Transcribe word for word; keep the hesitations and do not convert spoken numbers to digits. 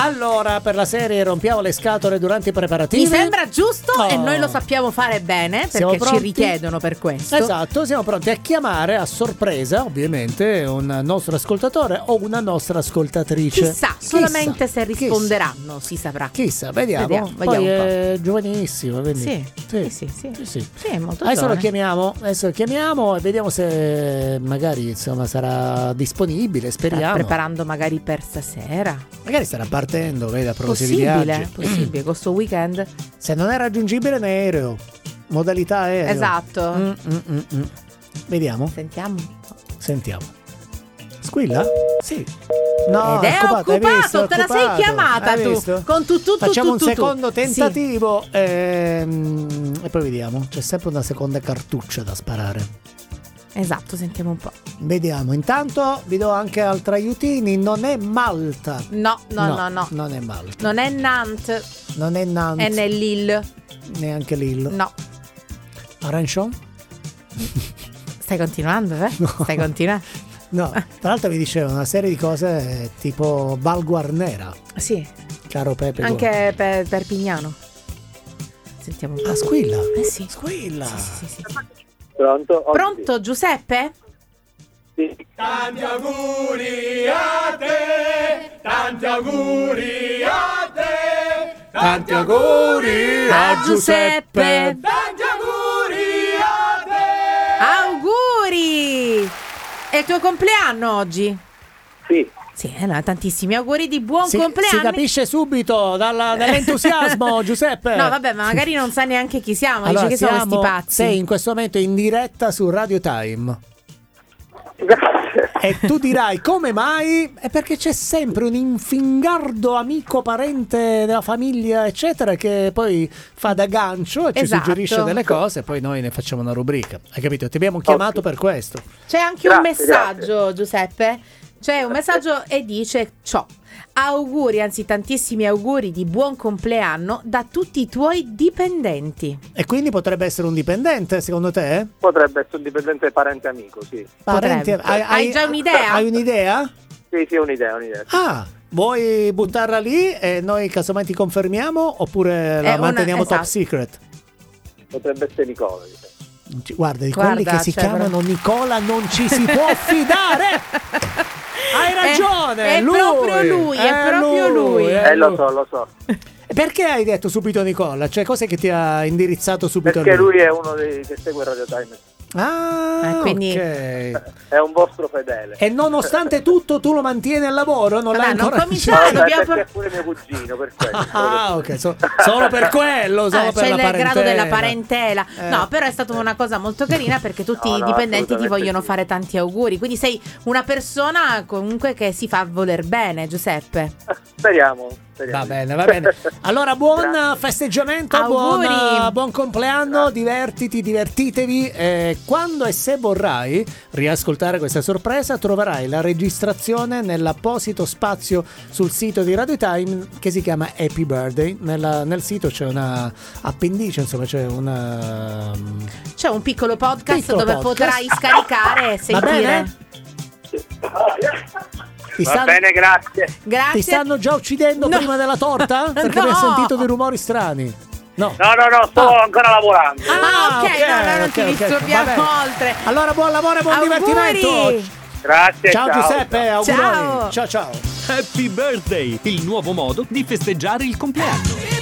Allora, per la serie rompiamo le scatole durante i preparativi. Mi sembra giusto oh. e noi lo sappiamo fare bene perché ci richiedono per questo. Esatto, siamo pronti a chiamare a sorpresa, ovviamente, un nostro ascoltatore o una nostra ascoltatrice. Chissà, solamente Chissà. se risponderanno Chissà. si saprà. Chissà, vediamo. Vediamo, Poi vediamo è giovanissimo, quindi. Sì, sì, sì, sì. sì. sì, sì. sì è molto adesso giovane. lo chiamiamo, adesso lo chiamiamo e vediamo se magari insomma sarà disponibile, speriamo. Sta preparando magari per stasera. Magari starà partendo, vedi, a proposito di Possibile, viaggi. possibile, questo weekend. Se non è raggiungibile in aereo, modalità aereo. Esatto. Mm, mm, mm, mm. Vediamo. Sentiamo. Sentiamo. Squilla? Sì. No, Ed è occupato, hai occupato, visto, te la sei occupato. chiamata Hai tu. visto? Con tu, tu, Facciamo tu, tu, un tu, secondo tu. tentativo sì. ehm, e poi vediamo. C'è sempre una seconda cartuccia da sparare. Esatto, sentiamo un po'. Vediamo. Intanto vi do anche altri aiutini. Non è Malta. No, no, no, no, no. Non è Malta. Non è Nantes. Non è Nantes. È nel Lille. Neanche Lille. No. Arancion? Stai continuando, eh? No. Stai continuando? No, tra l'altro mi diceva una serie di cose tipo Val Guarnera. Sì. Caro Pepe. Anche per Perpignano. Sentiamo un po'. Ah, Squilla? Eh sì. Squilla. Sì, sì, sì, sì. Pronto? Pronto, Giuseppe? Sì. Tanti auguri a te, tanti auguri a te, Tanti auguri a Giuseppe. tanti auguri a te. Auguri! È il tuo compleanno oggi? Sì. Sì, eh, no, tantissimi auguri di buon Si, compleanno. si capisce subito dalla, dall'entusiasmo, Giuseppe. No, vabbè, ma magari non sa neanche chi siamo. Allora, Dice che sono siamo, sti pazzi. sei in questo momento in diretta su Radio Time. Grazie. E tu dirai come mai? È perché c'è sempre un infingardo amico, parente della famiglia, eccetera, che poi fa da gancio e ci Esatto. suggerisce delle cose e poi noi ne facciamo una rubrica. Hai capito? Ti abbiamo chiamato per questo. C'è anche Grazie, un messaggio, Giuseppe. C'è un messaggio e dice ciò. Auguri, anzi tantissimi auguri di buon compleanno da tutti i tuoi dipendenti. E quindi potrebbe essere un dipendente, secondo te? Potrebbe essere un dipendente parente amico, sì. Parenti- Potrebbe. Hai già un'idea? Hai un'idea? Sì, sì, un'idea, un'idea. Ah, vuoi buttarla lì e noi casomai ti confermiamo oppure la È una- manteniamo top esatto. secret? Potrebbe essere Nicola. diciamo. Guarda, di Guarda, quelli che si cioè, chiamano Nicola non ci si può fidare. Hai ragione, È, è lui, proprio lui, è, proprio lui. è Eh, lo lui. so, lo so. Perché hai detto subito Nicola? Cioè, cos'è che ti ha indirizzato subito Perché a lui? lui è uno dei che segue Radio Time. Ah, Eh, quindi- ok. È un vostro fedele. E nonostante tutto tu lo mantieni al lavoro? Non Vabbè, l'hai non ancora cominciare, No, iniziato? beh, dobbiamo- perché è pure mio cugino, per quello. Ah, ok, so- solo per quello, solo Ah, per c'è la il parentela. grado della parentela. Eh. No, però è stata una cosa molto carina perché tutti No, i no, dipendenti ti assolutamente vogliono sì. fare tanti auguri. Quindi sei una persona comunque che si fa voler bene, Giuseppe. Speriamo. speriamo. Va bene, va bene. Allora, buon Grazie. festeggiamento, buon, Auguri. buon compleanno, divertiti, divertitevi. E quando e se vorrai riascoltare questa sorpresa, troverai la registrazione nell'apposito spazio sul sito di Radio Time che si chiama Happy Birthday. Nella- nel sito c'è una appendice, insomma, c'è una. C'è un piccolo podcast Piccolo dove podcast. potrai scaricare e Va bene? sentire. Ti Va stanno, bene, grazie. Grazie. ti stanno già uccidendo No. prima della torta? Perché No. abbiamo sentito dei rumori strani. No. No, no, no, sto Ah. ancora lavorando. Ah, ok, no, no, non ok, ti ok. disturbiamo Va bene. oltre. Allora, buon lavoro e buon Auguri. divertimento. Grazie, Ciao, ciao. Giuseppe, auguroni. Ciao. Ciao ciao. Happy Birthday, il nuovo modo di festeggiare il compleanno.